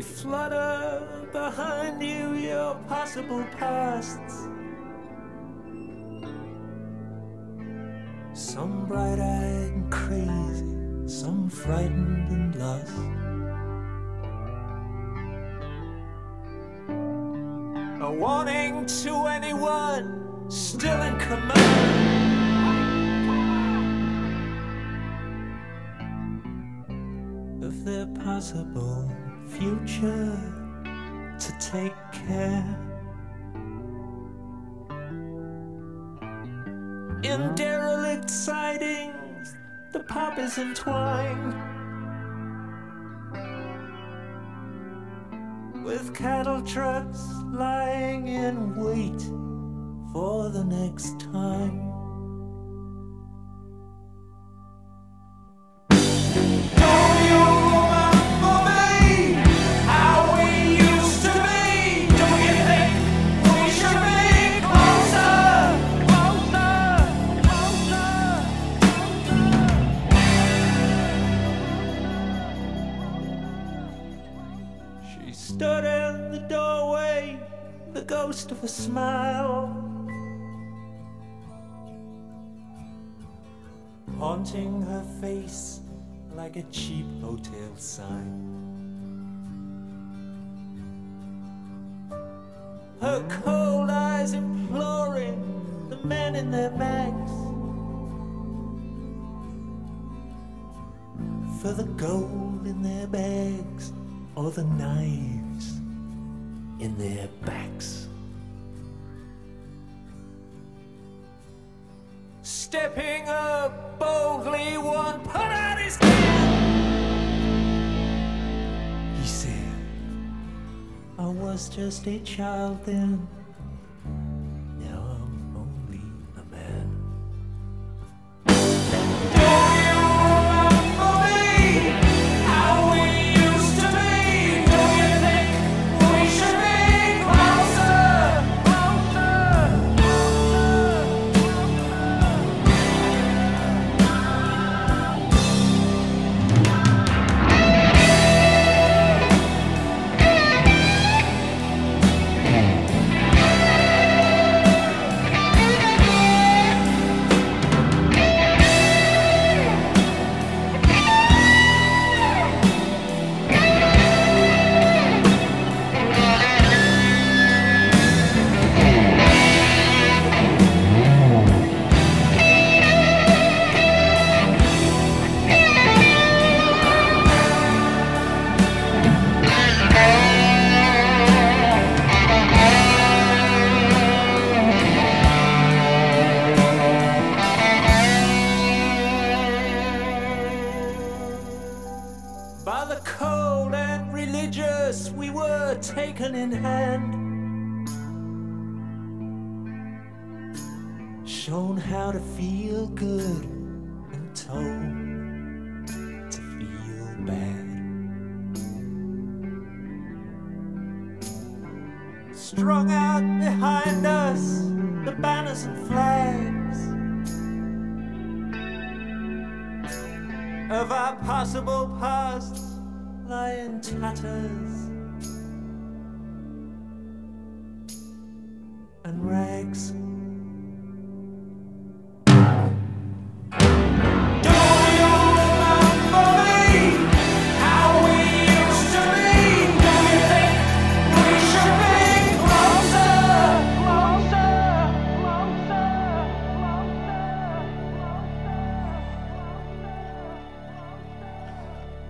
They flutter behind you, your possible pasts. Some bright-eyed and crazy, some frightened and lost. A warning to anyone still in command. Of their possible future to take care. In derelict sidings, the pop is entwined with cattle trucks lying in wait for the next time. Stood in the doorway, the ghost of a smile, haunting her face like a cheap hotel sign. Her cold eyes imploring the men in their bags for the gold in their bags or the knives in their backs. Stepping up boldly, one put out his hand. He said, I was just a child then, now I'm only a man. By the cold and religious, we were taken in hand, shown how to feel good and told to feel bad. Strung out behind us, the banners and flags of our possible past lie in tatters and rags.